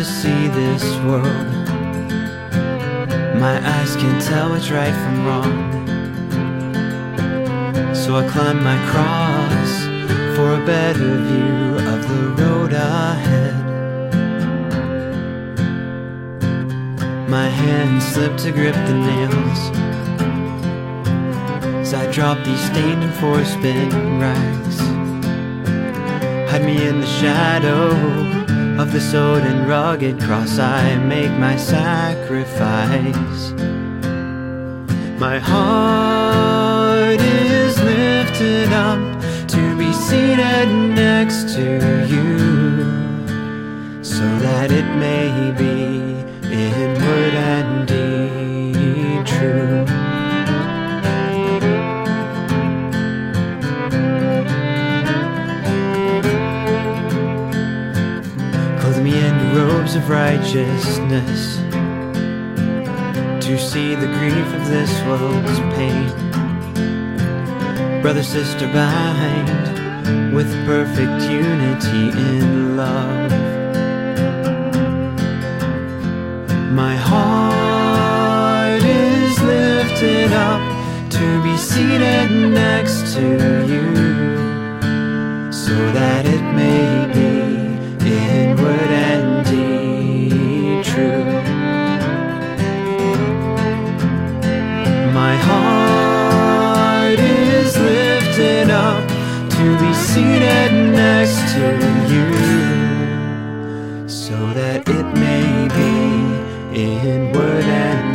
see this world. My eyes can't tell what's right from wrong. So I climb my cross for a better view of the road ahead. My hands slip to grip the nails as I drop these stained and force-bitten rags. Hide me in the shadow of this old and rugged cross. I make my sacrifice. My heart is lifted up to be seated next to you, so that it may be in word and deed true. Clothe me in robes of righteousness to see the grief of this world's pain. Brother, sister, bind with perfect unity in love. My heart is lifted up to be seated next to you, so that it may be in word and deed true. My heart is lifted up to be seated next to you, so that it may be in word and